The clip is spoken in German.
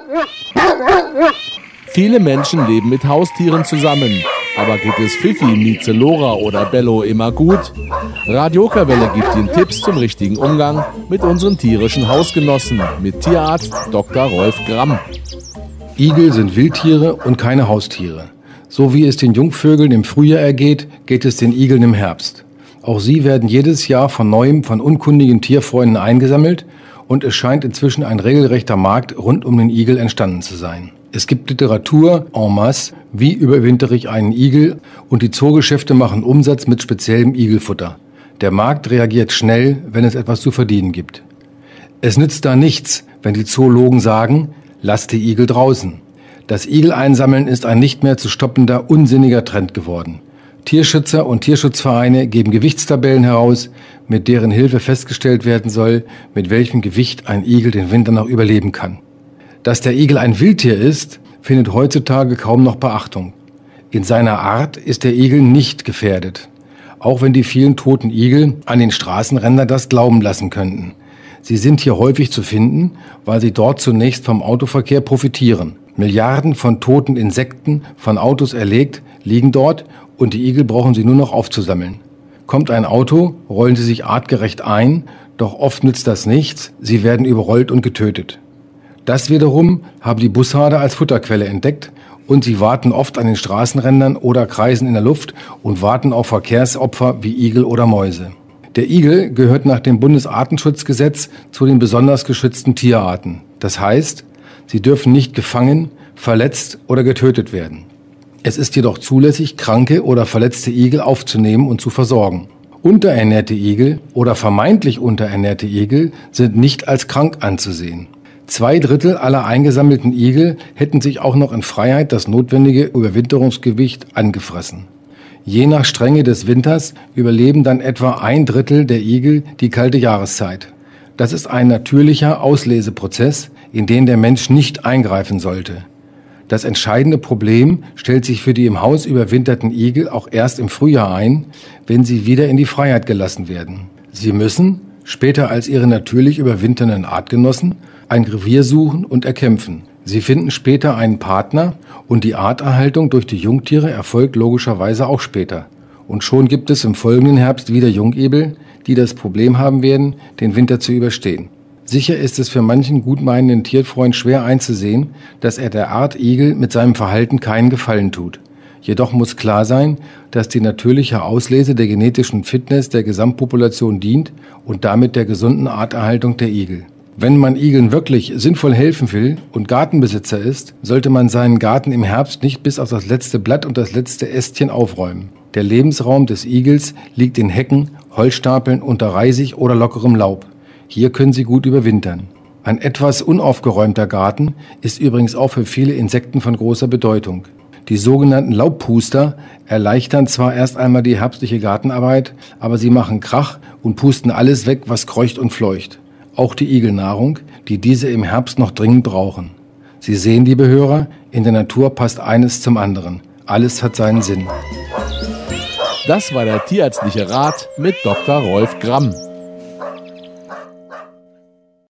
Viele Menschen leben mit Haustieren zusammen. Aber geht es Fifi, Mieze, Lora oder Bello immer gut? Radio Okerwelle gibt Ihnen Tipps zum richtigen Umgang mit unseren tierischen Hausgenossen mit Tierarzt Dr. Rolf Gramm. Igel sind Wildtiere und keine Haustiere. So wie es den Jungvögeln im Frühjahr ergeht, geht es den Igeln im Herbst. Auch sie werden jedes Jahr von neuem von unkundigen Tierfreunden eingesammelt und es scheint inzwischen ein regelrechter Markt rund um den Igel entstanden zu sein. Es gibt Literatur en masse, wie überwintere ich einen Igel, und die Zoogeschäfte machen Umsatz mit speziellem Igelfutter. Der Markt reagiert schnell, wenn es etwas zu verdienen gibt. Es nützt da nichts, wenn die Zoologen sagen, lasst die Igel draußen. Das Igeleinsammeln ist ein nicht mehr zu stoppender, unsinniger Trend geworden. Tierschützer und Tierschutzvereine geben Gewichtstabellen heraus, mit deren Hilfe festgestellt werden soll, mit welchem Gewicht ein Igel den Winter noch überleben kann. Dass der Igel ein Wildtier ist, findet heutzutage kaum noch Beachtung. In seiner Art ist der Igel nicht gefährdet, auch wenn die vielen toten Igel an den Straßenrändern das glauben lassen könnten. Sie sind hier häufig zu finden, weil sie dort zunächst vom Autoverkehr profitieren. Milliarden von toten Insekten, von Autos erlegt, liegen dort und die Igel brauchen sie nur noch aufzusammeln. Kommt ein Auto, rollen sie sich artgerecht ein, doch oft nützt das nichts, sie werden überrollt und getötet. Das wiederum haben die Bussarde als Futterquelle entdeckt und sie warten oft an den Straßenrändern oder kreisen in der Luft und warten auf Verkehrsopfer wie Igel oder Mäuse. Der Igel gehört nach dem Bundesartenschutzgesetz zu den besonders geschützten Tierarten. Das heißt, sie dürfen nicht gefangen, verletzt oder getötet werden. Es ist jedoch zulässig, kranke oder verletzte Igel aufzunehmen und zu versorgen. Unterernährte Igel oder vermeintlich unterernährte Igel sind nicht als krank anzusehen. 2/3 aller eingesammelten Igel hätten sich auch noch in Freiheit das notwendige Überwinterungsgewicht angefressen. Je nach Strenge des Winters überleben dann etwa 1/3 der Igel die kalte Jahreszeit. Das ist ein natürlicher Ausleseprozess, in den der Mensch nicht eingreifen sollte. Das entscheidende Problem stellt sich für die im Haus überwinterten Igel auch erst im Frühjahr ein, wenn sie wieder in die Freiheit gelassen werden. Sie müssen, später als ihre natürlich überwinternden Artgenossen, ein Revier suchen und erkämpfen. Sie finden später einen Partner und die Arterhaltung durch die Jungtiere erfolgt logischerweise auch später. Und schon gibt es im folgenden Herbst wieder Jungigel, die das Problem haben werden, den Winter zu überstehen. Sicher ist es für manchen gutmeinenden Tierfreund schwer einzusehen, dass er der Art Igel mit seinem Verhalten keinen Gefallen tut. Jedoch muss klar sein, dass die natürliche Auslese der genetischen Fitness der Gesamtpopulation dient und damit der gesunden Arterhaltung der Igel. Wenn man Igeln wirklich sinnvoll helfen will und Gartenbesitzer ist, sollte man seinen Garten im Herbst nicht bis auf das letzte Blatt und das letzte Ästchen aufräumen. Der Lebensraum des Igels liegt in Hecken, Holzstapeln, unter Reisig oder lockerem Laub. Hier können sie gut überwintern. Ein etwas unaufgeräumter Garten ist übrigens auch für viele Insekten von großer Bedeutung. Die sogenannten Laubpuster erleichtern zwar erst einmal die herbstliche Gartenarbeit, aber sie machen Krach und pusten alles weg, was kreucht und fleucht. Auch die Igelnahrung, die diese im Herbst noch dringend brauchen. Sie sehen, liebe Hörer, in der Natur passt eines zum anderen. Alles hat seinen Sinn. Das war der tierärztliche Rat mit Dr. Rolf Gramm.